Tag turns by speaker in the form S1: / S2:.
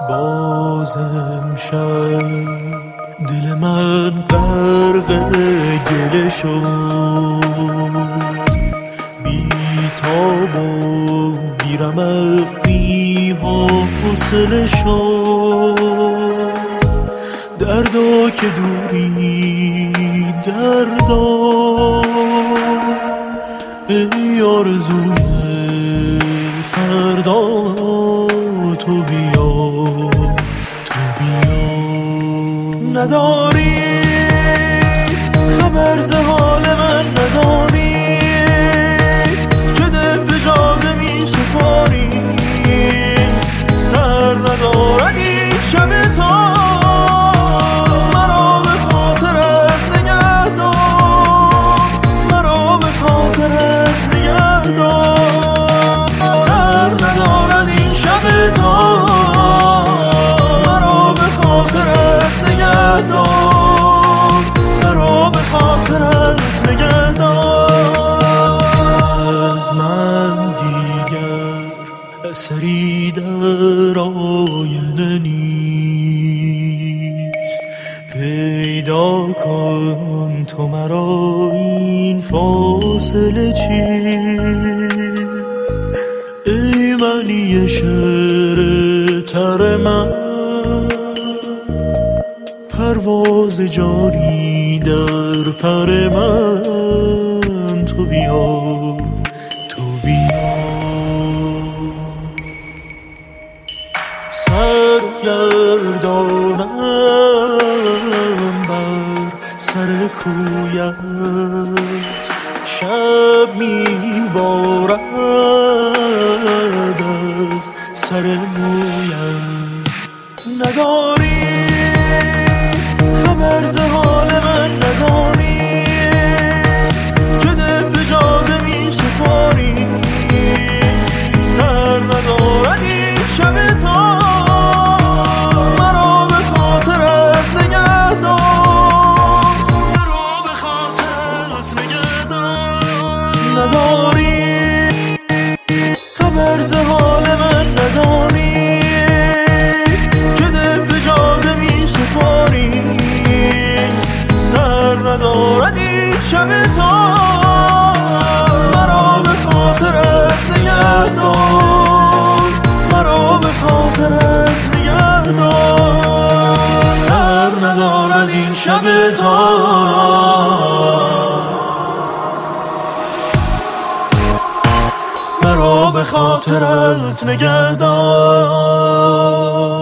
S1: بازم شب دل من غرق گله شد، بی تاب و بی رمق بی حوصله شد. دردا که دوری دردا، ای آرزوی فردا، تو بیا تو بیا. نداری خبر ز حال من، نداری که دل به جاده می سپاری. سر ندارد این شب تا مرا به خاطرت نگه دار، مرا به خاطرت نگه دار. سر ندارد این شب تا مرا به خاطرت نگه دار، مرا به خاطرت نگه دار. از من دیگر اثری در آینه نیست، پیدا کن تو مرا این فاصله چیست. ای معنی شعر تر من، پرواز جاری در پر من. تو بیا تو بیا. سرگردانم بر سر کویت، شب میبارد از سر مویت. نداری خبر ز حال من، نداری که دل به جاده می سپاری. سر ندارد این شب تا مرا به خاطرت نگه دار، مرا به خاطرت نگه دار. نداری خبر ز حال من، نداری که دل به جاده می سپاری. سر ندارد این شب تا مرا به خاطرت نگه دار، مرا به خاطرت نگه دار. سر ندارد این شب تا مرا به خاطرت نگه دار.